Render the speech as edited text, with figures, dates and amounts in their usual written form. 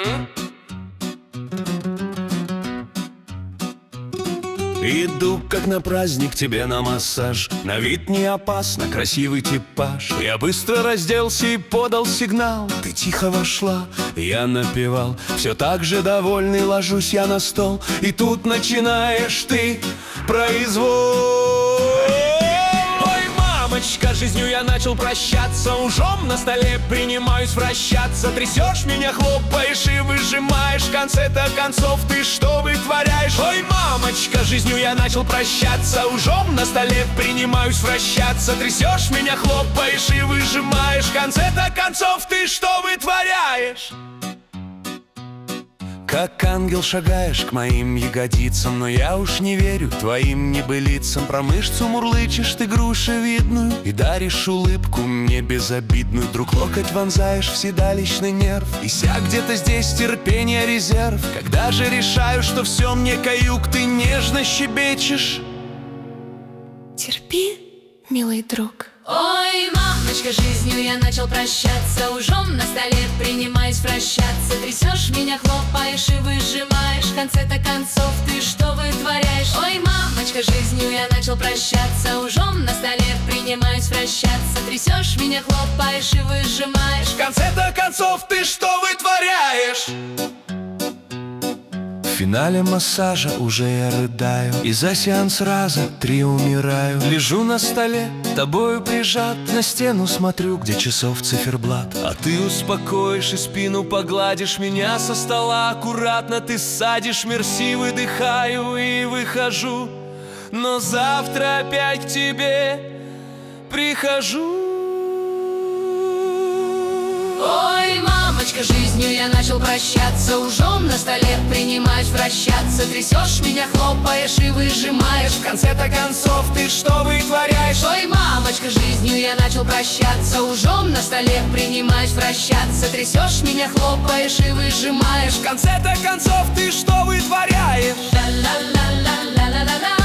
Иду, как на праздник, тебе на массаж. На вид не опасно, красивый типаж. Я быстро разделся и подал сигнал. Ты тихо вошла, я напевал. Все так же довольный ложусь я на стол. И тут начинаешь ты произвол. Мамочка, жизнью я начал прощаться. Ужом на столе принимаюсь вращаться. Трясешь меня, хлопаешь и выжимаешь. В конце-то концов ты что вытворяешь? Ой, мамочка, жизнью я начал прощаться. Ужом на столе принимаюсь вращаться. Трясешь меня, хлопаешь и выжимаешь. В конце-то концов ты что вытворяешь? Как ангел шагаешь к моим ягодицам, но я уж не верю твоим небылицам. Про мышцу мурлычешь ты грушевидную и даришь улыбку мне безобидную. Вдруг локоть вонзаешь в седалищный нерв, и ся где-то здесь терпение резерв. Когда же решаю, что все мне каюк, ты нежно щебечешь: терпи, милый друг. Ой, мамочка, жизнью я начал прощаться. Ужом на столе принимаюсь вращаться. Трясешь меня, хлопаешь и выжимаешь. В конце-то концов ты что вытворяешь? Ой, мамочка, жизнью я начал прощаться. Ужом на столе принимаюсь вращаться. Трясешь меня, хлопаешь и выжимаешь. В конце-то концов ты что вытворяешь? В финале массажа уже я рыдаю, и за сеанс раза 3 умираю. Лежу на столе, тобою прижат, на стену смотрю, где часов циферблат. А ты успокоишь и спину погладишь, меня со стола аккуратно ты садишь. Мерси, выдыхаю и выхожу, но завтра опять к тебе прихожу. Ой, мамочка, жизнью я начал прощаться. Ужом на столе принимаюсь вращаться. Трясешь меня, хлопаешь и выжимаешь. В конце-то концов ты что вытворяешь? Ой, мамочка, жизнью я начал прощаться. Ужом на столе принимаюсь вращаться. Трясешь меня, хлопаешь и выжимаешь. В конце-то концов ты что вытворяешь? Ла-ла-ла-ла-ла-ла-ла.